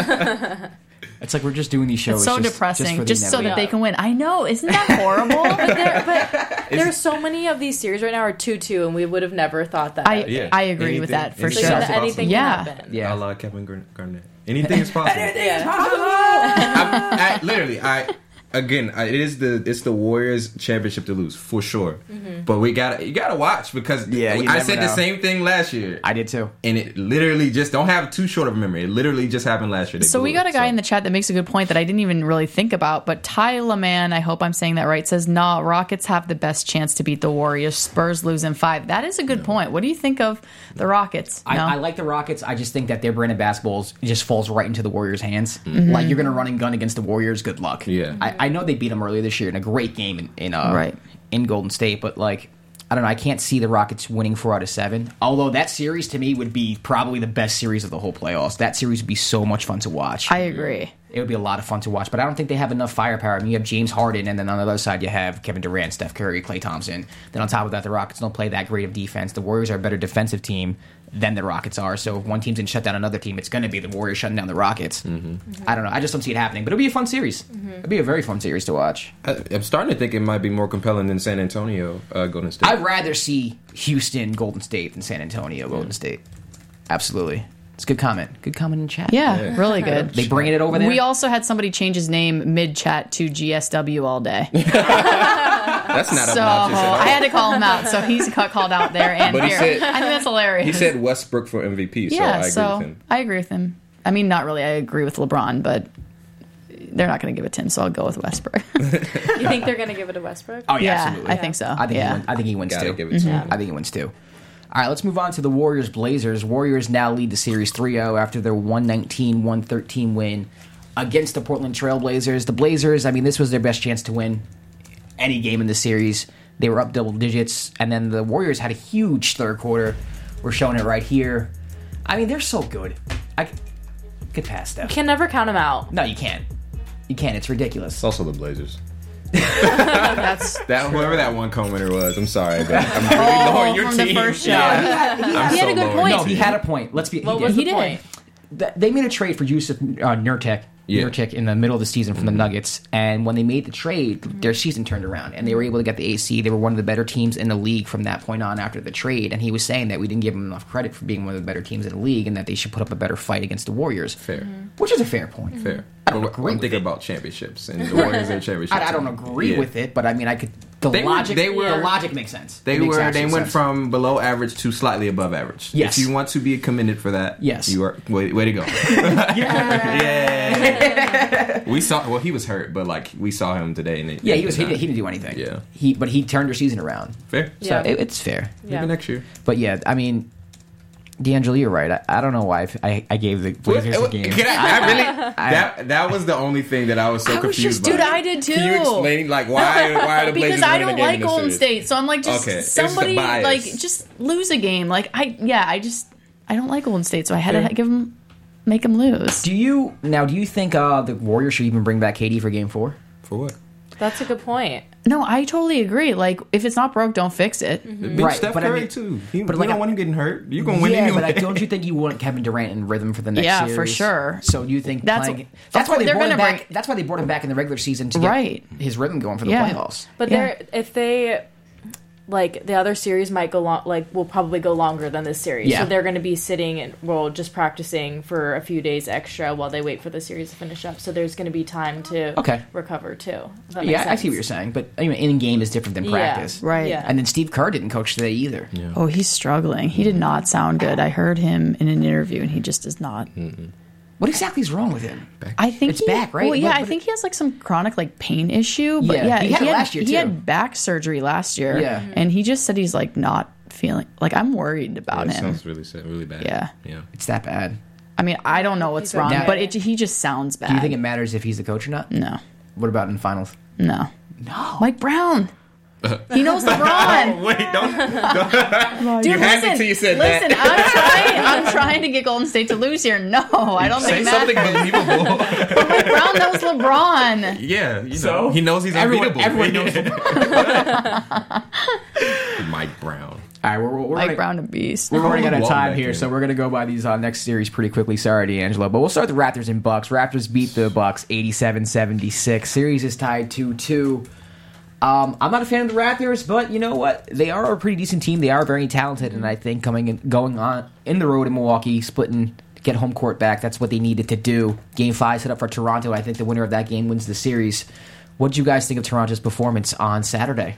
It's like we're just doing these shows. It's so just, depressing, just, just, for the so that inevitable. they can win. I know. Isn't that horrible? But, there, but there's so many of these series right now are two two, and we would have never thought that. I Yeah. I agree with Anything- that for so anything sure. is that anything Yeah. can happen. Yeah. I love Kevin Gar- Garnett. Anything is possible. Yeah. I, I, literally, I again, I- it is the it's the Warriors championship to lose for sure. Mm-hmm. But we got to you got to watch because Yeah, you I never said the know. same thing last year. I did too. And it literally just don't have too short of a memory. It literally just happened last year. They So blew we got it, a guy so. in the chat that makes a good point that I didn't even really think about. But Ty LeMan, I hope I'm saying that right, says, nah, Rockets have the best chance to beat the Warriors. Spurs lose in five. That is a good point. What do you think of the Rockets? I, No? I like the Rockets. I just think that their brand of basketball just falls right into the Warriors' hands. Like, you're going to run and gun against the Warriors. Good luck. Yeah. I, I know they beat them earlier this year in a great game in in, uh, Right. in Golden State, but like, I don't know. I can't see the Rockets winning four out of seven. Although that series to me would be probably the best series of the whole playoffs. That series would be so much fun to watch. I agree. It would be a lot of fun to watch, but I don't think they have enough firepower. I mean, you have James Harden, and then on the other side you have Kevin Durant, Steph Curry, Klay Thompson. Then on top of that, the Rockets don't play that great of defense. The Warriors are a better defensive team than the Rockets are. So if one team's going to shut down another team, it's going to be the Warriors shutting down the Rockets. Mm-hmm. I don't know. I just don't see it happening, but it'll be a fun series. Mm-hmm. It'll be a very fun series to watch. I, I'm starting to think it might be more compelling than San Antonio uh, Golden State. I'd rather see Houston, Golden State than San Antonio, Golden State. Absolutely. It's a good comment. Good comment in chat. Yeah, Yeah. really good. They bringing it over there? We also had somebody change his name mid-chat to G S W all day. That's not So obnoxious at all. I had to call him out. So he's cut called out there and But he here. said- I think that's hilarious. He said Westbrook for M V P, so yeah, I agree so with him. I agree with him. I mean, not really. I agree with LeBron, but they're not going to give it to him, so I'll go with Westbrook. You think they're going to give it to Westbrook? Oh, yeah, yeah, absolutely. I think so. I think, yeah. he, win, I think he wins Gotta too. give it to him. I think he wins too. All right, let's move on to the Warriors Blazers. Warriors now lead the series three oh after their one nineteen one thirteen win against the Portland Trail Blazers. The Blazers, I mean, this was their best chance to win any game in the series. They were up double digits, and then the Warriors had a huge third quarter. We're showing it right here. I mean, they're so good. I c- could pass them. Can never count them out. No, you can't. You can't. It's ridiculous. It's also the Blazers. That's That whoever that one commenter was, I'm sorry, but I'm really low on your from team. the first show. Yeah. I'm He had so a good low on point. your No, he team. had a point. Let's be. What he was did. the He point? Th- They made a trade for Yusuf uh, Nurkic, Yeah. Nurkic in the middle of the season from the Nuggets, and when they made the trade, their season turned around, and they were able to get the A C. They were one of the better teams in the league from that point on after the trade, and he was saying that we didn't give them enough credit for being one of the better teams in the league, and that they should put up a better fight against the Warriors. Fair. Which is a fair point. Fair. I don't But agree I'm with thinking it. about championships, and the Warriors are championship. I, I don't team. agree Yeah. with it, but I mean, I could. The They were- logic, they were- the logic makes sense. They It makes were. They absolute went sense. from below average to slightly above average. Yes. If you want to be commended for that, Yes. you are. Way, way to go. yeah. We saw. Well, he was hurt, but like we saw him today. And it, Yeah, he was. He not- didn't, he didn't do anything. Yeah. He, but he turned their season around. fair. So Yeah. it, it's fair. Yeah. Maybe next year. But yeah, I mean, D'Angelo, you're right. I, I don't know why I, I gave the Blazers a game. Can I, I really? that that was the only thing that I was so I was confused just, dude, by. I did too. Can you explain like why why are the Blazers Because I winning don't a game like in this Golden series? State, so I'm like, just Okay, it's the somebody bias. like just lose a game. Like I, yeah, I just I don't like Golden State, so I had Fair. to give them, make them lose. Do you now? Do you think uh, the Warriors should even bring back K D for Game Four? For what? That's a good point. No, I totally agree. Like if it's not broke, don't fix it. Bench Right, Steph but I Curry mean- too. He, but you like don't I- want him getting hurt. You're gonna win yeah, anyway. but I, don't you think you want Kevin Durant in rhythm for the next Yeah, series? for sure. So do you think That's playing, what- that's, that's why what they they're brought him gonna back? bring- That's why they brought him back in the regular season to get Right. his rhythm going for the Yeah. playoffs. But Yeah. they're if they like the other series might go long, like will probably go longer than this series. Yeah. So they're going to be sitting and well just practicing for a few days extra while they wait for the series to finish up. So there's going to be time to Okay. recover too. If that makes Yeah, I sense. see what you're saying, but I mean, in game is different than Yeah. practice, Right. Yeah. And then Steve Kerr didn't coach today either. Oh, he's struggling. He did not sound good. I heard him in an interview, and he just does not. What exactly is wrong with him? I think It's he- back, right? Well, yeah, But- I but think he has like some chronic like pain issue. But Yeah, yeah, he had it last year, he too. had back surgery last year. Yeah. and he just said he's like not feeling like I'm worried about That him. sounds really sad, really bad. Yeah. yeah. It's that bad. I mean, I don't know what's He's wrong, okay. but it, he just sounds bad. Do you think it matters if he's the coach or not? No, What about in finals? no, No. Mike Brown. He knows LeBron. Wait, don't. Dude, You had me listen, till you said that. listen, I'm trying. I'm trying to get Golden State to lose here. No, I don't Say think something that. believable. Mike Brown knows LeBron. yeah, you So? know, he knows he's Everyone- unbeatable. everyone knows Mike Brown. All right, we're, we're, we're Mike gonna, Brown, a beast. we're running out of Wall time back here, in. so we're gonna go by these uh, next series pretty quickly. Sorry, D'Angelo, but we'll start with the Raptors and Bucks. Raptors beat the Bucks eighty-seven seventy-six. Series is tied two two. Um, I'm not a fan of the Raptors, but you know what? They are a pretty decent team. They are very talented, and I think coming in, going on in the road in Milwaukee, splitting, get home court back. That's what they needed to do. Game five set up for Toronto. I think the winner of that game wins the series. What did you guys think of Toronto's performance on Saturday?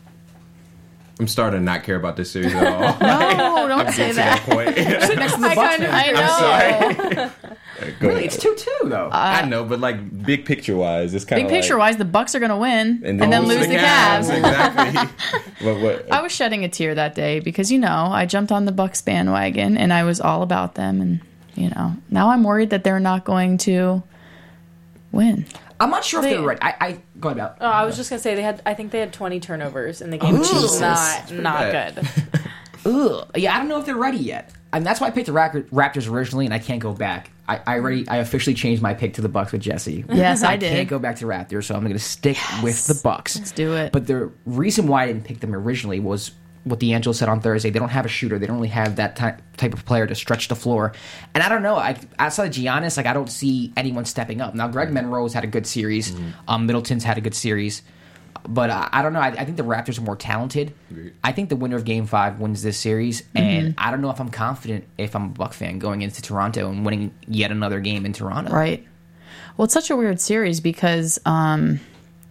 I'm starting to not care about this series at all. No, don't say that. Point. Sit next to the I Bucks. kind of- fan. I know. I'm sorry. Go Really, ahead. it's two two though. I know, but like big picture wise, it's kind Big of picture like, wise, the Bucks are going to win and then, lose lose the Cavs. Exactly. But what? I was shedding a tear that day because, you know, I jumped on the Bucks bandwagon and I was all about them. And, you know, now I'm worried that they're not going to win. I'm not sure if They- they're ready. I, I go ahead out. Oh, I was just gonna say they had. I think they had twenty turnovers in the game, which Jesus. is not not bad. good. Ugh. Yeah, I don't know if they're ready yet. And that's why I picked the Rac- Raptors originally, and I can't go back. I, I already, I officially changed my pick to the Bucks with Jesse. Yes, I did. can't go back to Raptors, so I'm going to stick with the Bucks. Let's do it. But the reason why I didn't pick them originally was what D'Angelo said on Thursday. They don't have a shooter. They don't really have that ty- type of player to stretch the floor. And I don't know. I, outside of Giannis, like I don't see anyone stepping up. Now, Greg Monroe's had a good series. Mm-hmm. Um, Middleton's had a good series. But uh, I don't know. I, I think the Raptors are more talented. Agreed. I think the winner of Game Five wins this series, and I don't know if I'm confident if I'm a Buck fan going into Toronto and winning yet another game in Toronto. Right. Well, it's such a weird series because, um,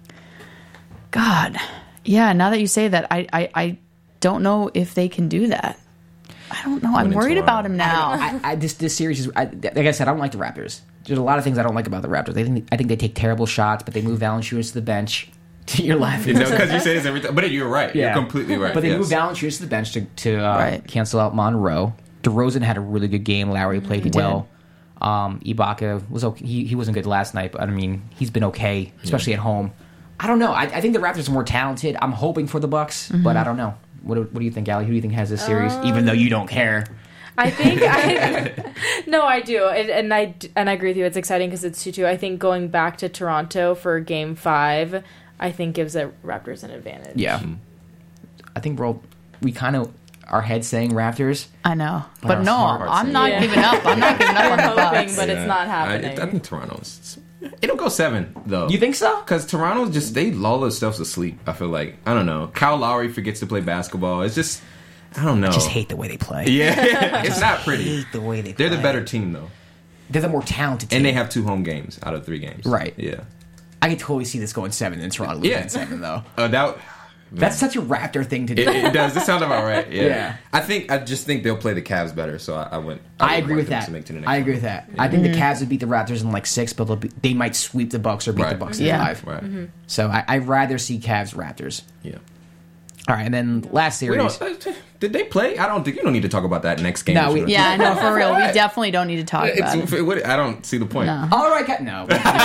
God, yeah, now that you say that, I, I, I don't know if they can do that. I don't know. I'm Win in worried Toronto. about him now. I, I this this series is I, like I said. I don't like the Raptors. There's a lot of things I don't like about the Raptors. I think I think they take terrible shots, but they move Valanciunas to the bench. You're laughing. You know, because you say this every time. But you're right. Yeah. You're completely right. But they yes. moved Valanciunas to the bench to, to uh, Right. cancel out Monroe. DeRozan had a really good game. Lowry played did. well. Um, Ibaka was okay. He, he wasn't good last night, but I mean, he's been okay, especially at home. I don't know. I, I think the Raptors are more talented. I'm hoping for the Bucks, but I don't know. What do, what do you think, Allie? Who do you think has this series? Even though you don't care. I think I no, I do, and, and I and I agree with you. It's exciting because it's two two. I think going back to Toronto for Game Five, I think gives the Raptors an advantage. Yeah. I think we're all, we kind of our heads saying Raptors. I know. But But our no, hearts I'm say- not Yeah. giving up. I'm not giving up on We're the hoping, Bucks. but it's not I, happening. I think Toronto's. It'll go seven though. You think so? Because Toronto just they lull themselves to sleep. I feel like I don't know. Kyle Lowry forgets to play basketball. It's just I don't know. I just hate the way they play. Yeah, it's not pretty. hate the way they They're the play. better team though, They're the more talented team. and they have two home games out of three games. Right. Yeah. I can totally see this going seven and Toronto losing Yeah. seven, though. Uh, that. That's such a Raptor thing to do. It, it does. This sounds about right. Yeah. Yeah. I think I just think they'll play the Cavs better. So I, I went. I would agree want with them that. to make to the next I agree round. with that. I think the Cavs would beat the Raptors in like six, but they'll be, they might sweep the Bucks or beat the Right. Bucks in Yeah. five. Right. So I, I'd rather see Cavs Raptors. Yeah. All right, and then last We series. don't, did they play? I don't think you don't need to talk about that next game. No, we- Yeah, I know, for real. We definitely don't need to talk about it. It's, what, I don't see the point. No. All right, guys. No.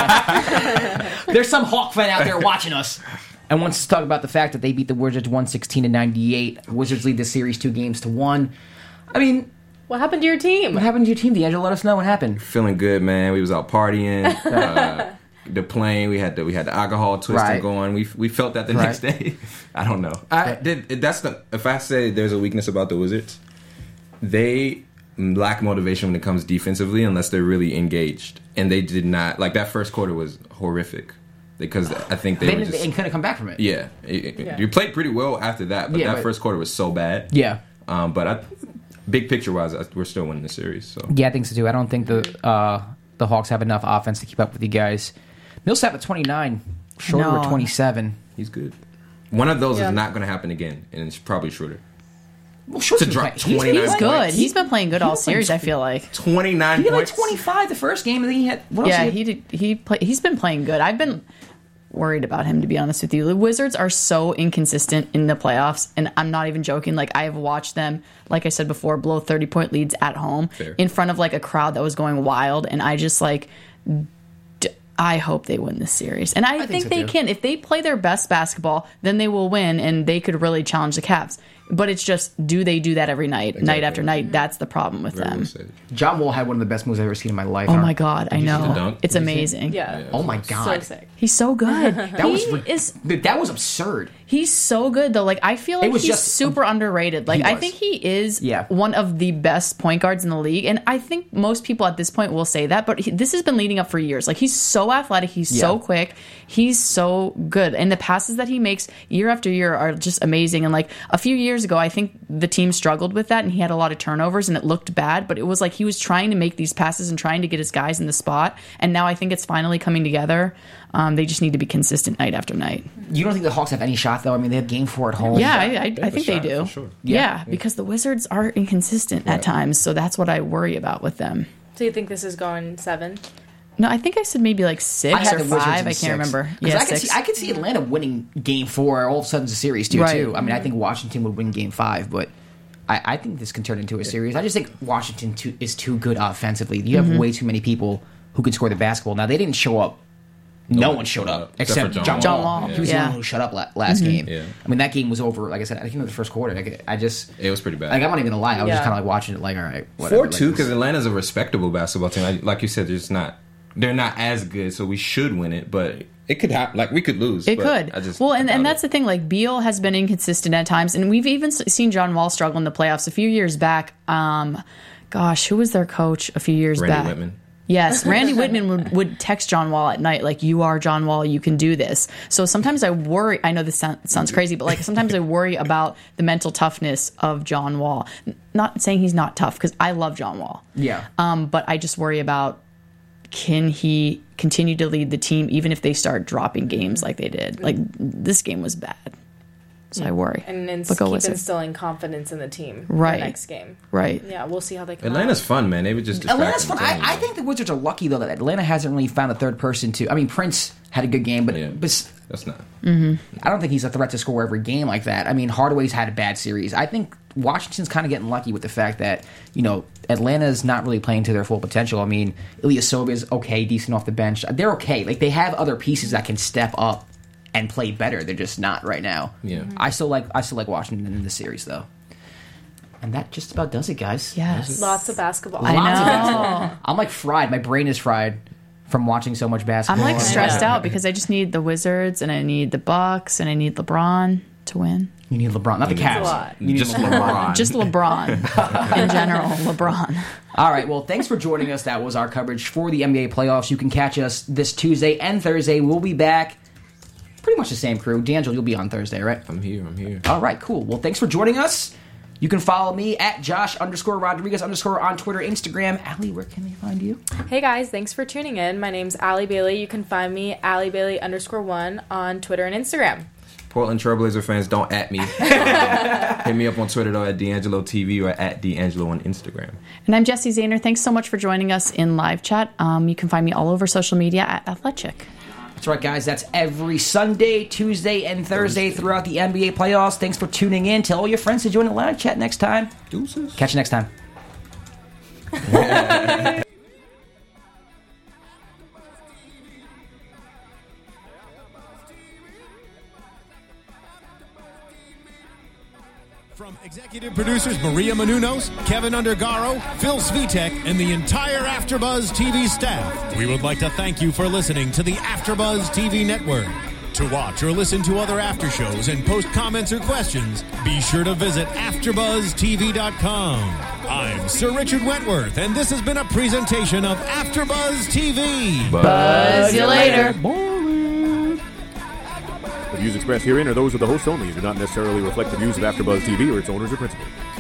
There's some Hawk fan out there watching us and wants to talk about the fact that they beat the Wizards one sixteen to ninety-eight. Wizards lead the series two games to one. I mean, What happened to your team? what happened to your team, D'Angelo? Let us know what happened. Feeling good, man. We was out partying. uh, the plane. We had the we had the alcohol twisting Right. going. We we felt that the Right. next day. I don't know. I did. That's the. If I say there's a weakness about the Wizards, they lack motivation when it comes defensively unless they're really engaged, and they did not. Like that first quarter was horrific because I think they, They were didn't just. and couldn't come back from it. Yeah, it- it- Yeah. you played pretty well after that, but Yeah, that but- first quarter was so bad. Yeah. Um, but I, big picture wise, I- we're still winning the series. So Yeah, I think so too. I don't think the uh, the Hawks have enough offense to keep up with you guys. Millsap at twenty-nine, Schroeder No. at twenty-seven. he's good. One of those Yeah. is not going to happen again, and it's probably Schroeder. Well, Schroeder's To drop been playing- twenty-nine He's good. points. He's been playing good all been playing series, I feel like. twenty-nine He had like points. twenty-five the first game, and then he had what else? Yeah, he, he had? did, he play, he's been playing good. I've been worried about him, to be honest with you. The Wizards are so inconsistent in the playoffs, and I'm not even joking. Like, I have watched them, like I said before, blow thirty point leads at home Fair. in front of like a crowd that was going wild, and I just like d- I hope they win this series. And I, think think, so, they too. can. If they play their best basketball, then they will win, and they could really challenge the Cavs. But it's just, do they do that every night, night Exactly. after night? That's the problem with Very them. well said. John Wall had one of the best moves I've ever seen in my life. Oh my God, I you see know. the dunk? It's Did you see it? amazing. Yeah. Oh my So God. sick. He's so good. That he was re- is Dude, that was absurd. he's so good though. Like, I feel like It was he's just- super underrated. Like, He I was. think he is Yeah. one of the best point guards in the league, and I think most people at this point will say that. But he, this has been leading up for years. Like, he's so athletic, he's so Yeah. quick, he's so good, and the passes that he makes year after year are just amazing. And like a few years years ago, I think the team struggled with that, and he had a lot of turnovers, and it looked bad. But it was like he was trying to make these passes and trying to get his guys in the spot. And now I think it's finally coming together. Um, they just need to be consistent night after night. You don't think the Hawks have any shot, though? I mean, they have game four at home. Yeah, I, I, I think they shot, do. for sure. Yeah, Yeah. because the Wizards are inconsistent at times, so that's what I worry about with them. So you think this is going seven? No, I think I said maybe like I six had or the Wizards five. in I six. can't remember. 'Cause Yeah, I could six. see I could see Atlanta winning game four. All of a sudden, it's a series too. Right. Too. I mean, I think Washington would win game five, but I, I think this can turn into a series. I just think Washington too, is too good offensively. You have Mm-hmm. way too many people who can score the basketball. Now they didn't show up. No one showed up except, Except for John, John Wall. Wall. He was Yeah. the one who shut up la- last Mm-hmm. game. Yeah. I mean, that game was over. Like I said, I think in the first quarter. Like, I just It was pretty bad. like I'm not even gonna lie. I was just Yeah. kind of like watching it. Like, all right, whatever. Four two like, because Atlanta's a respectable basketball team. Like, like you said, they're just not. They're not as good, so we should win it. But it could happen. Like we could lose. It but could. I just well, and, doubt and that's it. the thing. Like, Beal has been inconsistent at times, and we've even s- seen John Wall struggle in the playoffs. A few years back, um, gosh, who was their coach a few years Randy back? Whitman. Yes, Randy Whitman would, would text John Wall at night, like, you are John Wall, you can do this. So sometimes I worry, I know this sound, sounds crazy, but like sometimes I worry about the mental toughness of John Wall. N- Not saying he's not tough, because I love John Wall. Yeah. Um, but I just worry about, can he continue to lead the team even if they start dropping games like they did? Like, this game was bad. So I worry. And then But go keep Wizards. instilling confidence in the team Right. for the next game. Right. Yeah, we'll see how they come Atlanta's out. fun, man. They would just distract Atlanta's them, fun. I'm telling I, I you. think the Wizards are lucky though that Atlanta hasn't really found a third person to. I mean, Prince had a good game, but, Yeah. but That's not. I don't think he's a threat to score every game like that. I mean, Hardaway's had a bad series. I think Washington's kind of getting lucky with the fact that, you know, Atlanta's not really playing to their full potential. I mean, Ilyasova is okay, decent off the bench. They're okay. Like, they have other pieces that can step up and play better. They're just not right now. Yeah. I still like I still like Washington in this series, though. And that just about does it, guys. Yes. Lots of basketball. I Lots of know. basketball. I'm like fried. My brain is fried from watching so much I'm basketball. like stressed know. out because I just need the Wizards and I need the Bucks and I need LeBron to win. You need LeBron, not the That's a Cavs. lot. You need Just LeBron. LeBron. Just LeBron in general. LeBron. All right, well, thanks for joining us. That was our coverage for the N B A playoffs. You can catch us this Tuesday and Thursday. We'll be back. Pretty much the same crew. D'Angelo, you'll be on Thursday, right? I'm here. I'm here. All right, cool. Well, thanks for joining us. You can follow me at Josh underscore Rodriguez underscore on Twitter, Instagram. Allie, where can they find you? Hey guys, thanks for tuning in. My name's Allie Bailey. You can find me Allie Bailey underscore one on Twitter and Instagram. Portland Trailblazer fans, don't at me. Hit me up on Twitter, though, at D'Angelo T V or at D'Angelo on Instagram. And I'm Jesse Zahner. Thanks so much for joining us in live chat. Um, you can find me all over social media at Athletic. That's right, guys. That's every Sunday, Tuesday, and Thursday throughout the N B A playoffs. Thanks for tuning in. Tell all your friends to join the live chat next time. Deuces. Catch you next time. From executive producers Maria Menounos, Kevin Undergaro, Phil Svitek, and the entire AfterBuzz T V staff, we would like to thank you for listening to the AfterBuzz T V network. To watch or listen to other after shows and post comments or questions, be sure to visit after buzz T V dot com. I'm Sir Richard Wentworth, and this has been a presentation of AfterBuzz T V. Buzz you later. The views expressed herein are those of the hosts only and do not necessarily reflect the views of AfterBuzz T V or its owners or principals.